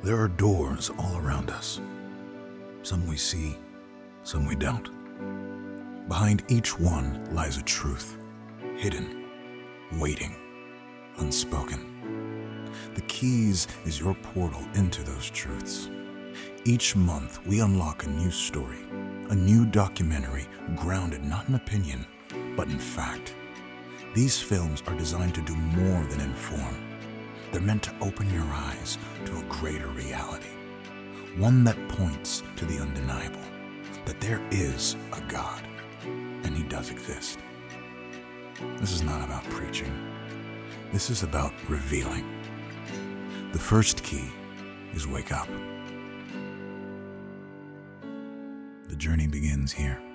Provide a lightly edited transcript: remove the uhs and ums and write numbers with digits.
There are doors all around us. Some we see, some we don't. Behind each one lies a truth, hidden, waiting, unspoken. The Keys is your portal into those truths. Each month, we unlock a new story, a new documentary grounded not in opinion, but in fact. These films are designed to do more than inform. They're meant to open your eyes to a greater reality, one that points to the undeniable, that there is a God, and He does exist. This is not about preaching. This is about revealing. The first key is wake up. The journey begins here.